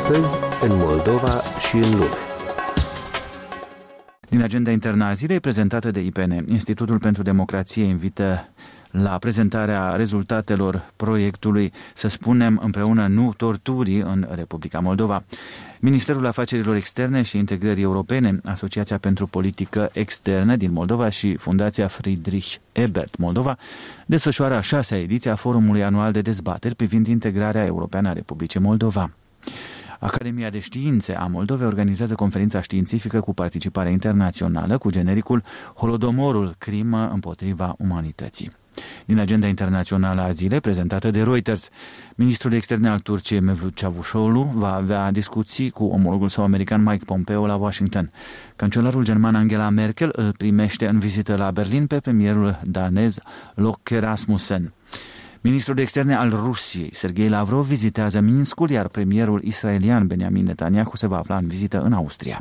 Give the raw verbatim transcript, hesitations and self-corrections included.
Astăzi, în Moldova și în lume. Din agenda internă a zilei prezentată de I P N, Institutul pentru Democrație invită la prezentarea rezultatelor proiectului Să spunem împreună nu torturii în Republica Moldova. Ministerul Afacerilor Externe și Integrării Europene, Asociația pentru Politică Externă din Moldova și Fundația Friedrich Ebert Moldova desfășoară a șasea ediție a Forumului Anual de Dezbateri privind integrarea europeană a Republicii Moldova. Academia de Științe a Moldovei organizează conferința științifică cu participare internațională cu genericul Holodomorul, crimă împotriva umanității. Din agenda internațională a zilei, prezentată de Reuters, ministrul de externe al Turciei, Mevlut Çavuşoğlu, va avea discuții cu omologul său american Mike Pompeo la Washington. Cancelarul german Angela Merkel îl primește în vizită la Berlin pe premierul danez Lars Rasmussen. Ministrul de externe al Rusiei, Sergei Lavrov, vizitează Minskul, iar premierul israelian Benjamin Netanyahu se va afla în vizită în Austria.